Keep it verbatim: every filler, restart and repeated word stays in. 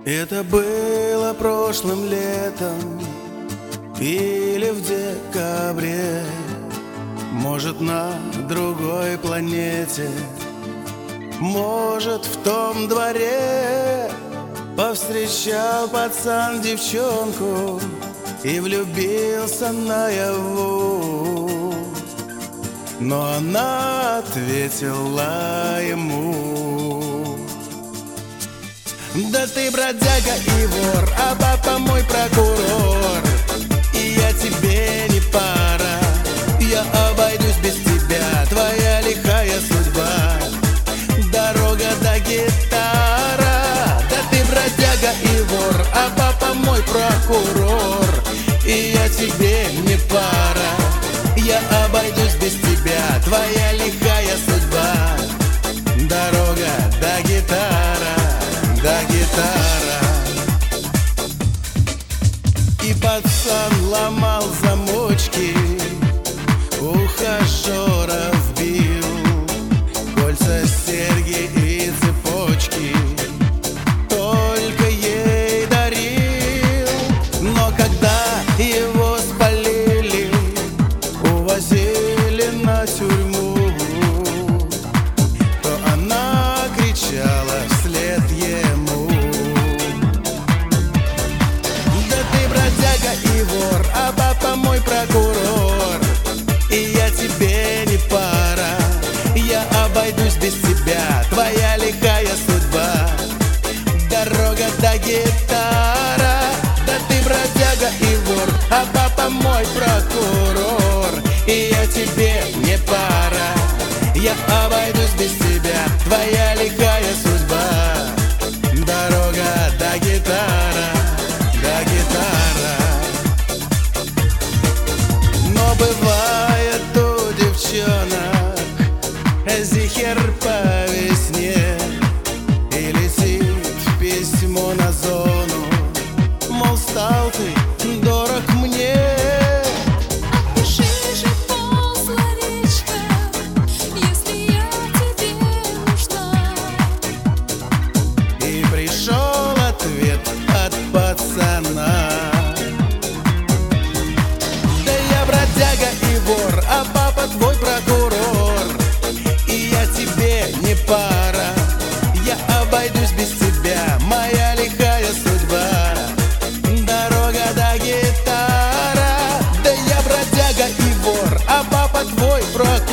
Это было прошлым летом или в декабре, может, на другой планете, может, в том дворе. Повстречал пацан девчонку и влюбился наяву, но она ответила ему: да ты бродяга и вор, а папа мой прокурор, и я тебе не пара, я обойдусь без тебя, твоя лихая судьба, дорога до гитара. Да ты бродяга и вор, а папа мой прокурор, и я тебе не пара, я обойдусь без тебя, твоя лихая судьба, дорога до гитара, до гитара. И пацан ломал замочки, ухажеров бил, кольца, серьги и цепочки только ей дарил. Но когда его спалили, увозили на тюрьму, то она кричала вслед ему: да ты бродяга и вор, а папа мой прокурор, и я тебе не пара, я обойдусь без тебя, твоя лихая судьба, дорога до гитара. Да ты бродяга и вор, а папа мой прокурор, и я тебе не пара, я обойдусь без тебя, твоя лихая судьба, дорога до гитара, до гитара. Но бывает у девчонок зихер по весне, и летит письмо на зону, мол, стал ты дорог мне. Пиши же посланичка, если я тебе нужна. И пришел ответ от пацана: да я бродяга и вор, а папа твой прокурор, и я тебе не пара, я обойдусь без тебя, моя лихая судьба, дорога до гитара. Да я бродяга и вор, а папа твой прокурор,